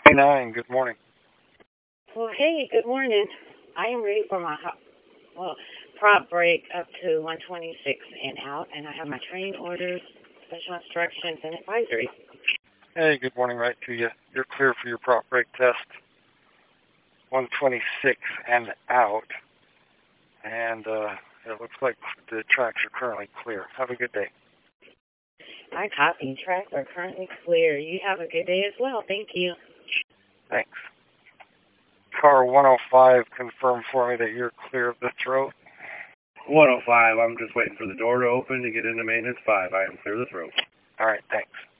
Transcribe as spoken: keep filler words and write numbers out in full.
Nine, good morning. Well, hey, good morning. I am ready for my ho- well prop break up to one twenty-six and out, and I have my training orders, special instructions, and advisory. Hey, good morning, right to you. You're clear for your prop break test. one twenty-six and out. And uh, it looks like the tracks are currently clear. Have a good day. My copy tracks are currently clear. You have a good day as well. Thank you. Thanks. Car one oh five, confirm for me that you're clear of the throat. one oh five, I'm just waiting for the door to open to get into maintenance five. I am clear of the throat. All right, thanks.